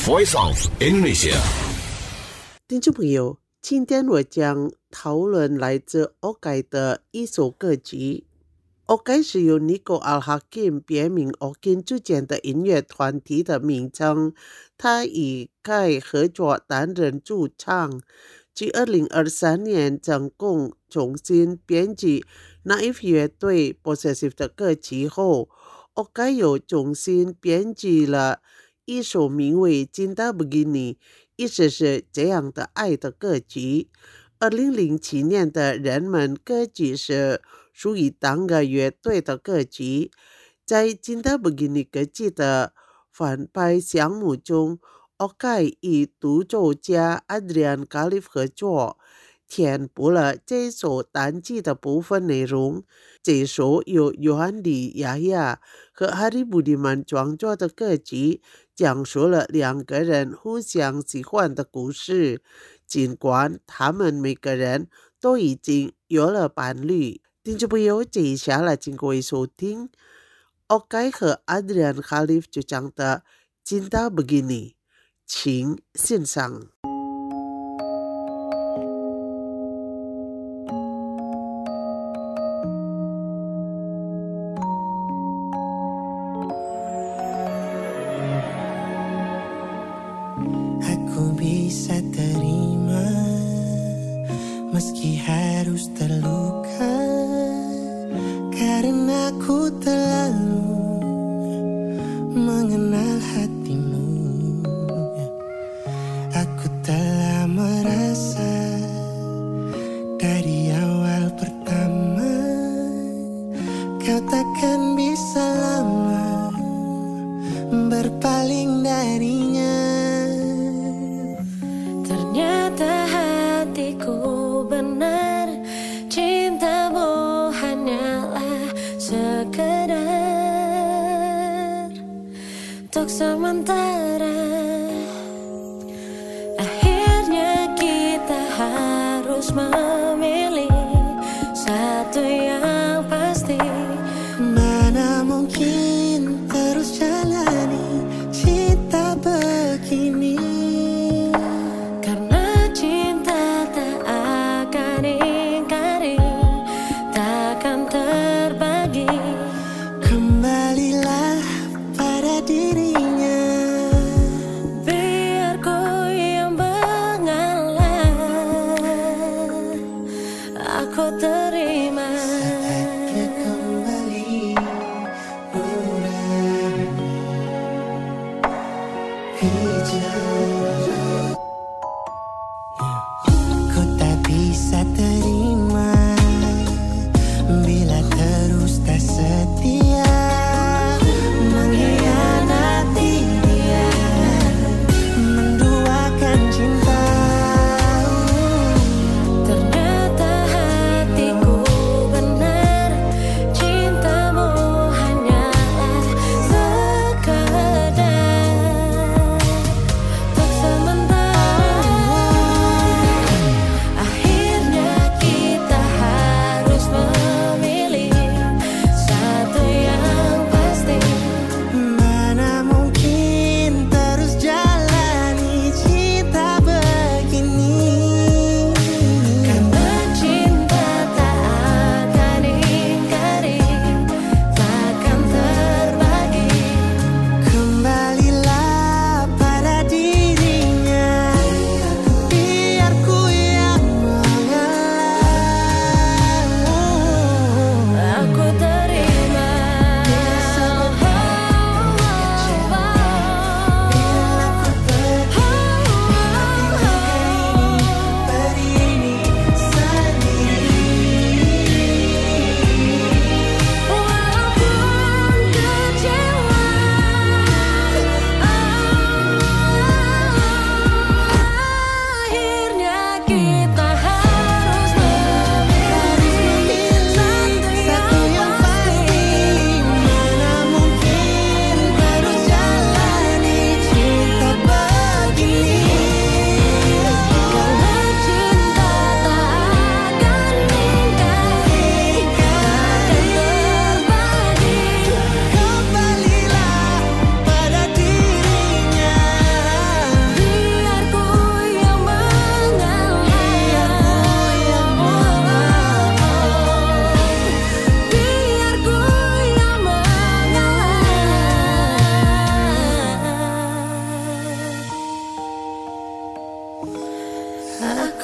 Voice of Indonesia。 听众朋友，今天我将讨论来自 Okai 的一首歌曲。Okai 是由 Nico Al-Hakim 别名 Okin 组建的音乐团体的名称，他与 Kai 合作担任主唱。继2023年成功重新编辑 Naif 乐队 Possessive 的歌曲后， Okai 又重新编辑了一首名为 Cinta Begini， 意思是这样的爱的歌曲。2007年的人们歌曲是属于当个乐队的歌曲。在 Cinta Begini 歌曲的翻拍项目中， Okai 与独奏家 Adrian Khalif 合作，填补了这首单曲的部分内容。这首由Yohandi Yahya 和 Hari Budiman 创作的歌曲，讲述了两个人互相喜欢的故事，尽管他们每个人都已经有了伴侣。听众朋友，接下来请各位收听 Okai 和 Adrian Khalif 主唱的 Cinta Begini， 请欣赏。 Bisa terima meski harus terluka, karena ku terlalu mengenal hatimu. Aku telah merasa dari awal pertama kau takkan bisa lama berpaling darinya. Ternyata hatiku benar, cintamu hanyalah sekedar untuk sementara. Akhirnya kita harus memilih satu yang pasti. Mana mungkin terus jalani cinta begini, kembalilah pada dirinya. Biar ku yang mengalah, aku terima. Saatnya kembali ulangi bicara. Ku tak bisa terima bila terus tak setia, mengkhianati dia, menduakan cinta. Ternyata hatiku benar, cintamu hanyalah sekedar untuk sementara.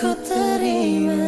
aku terima.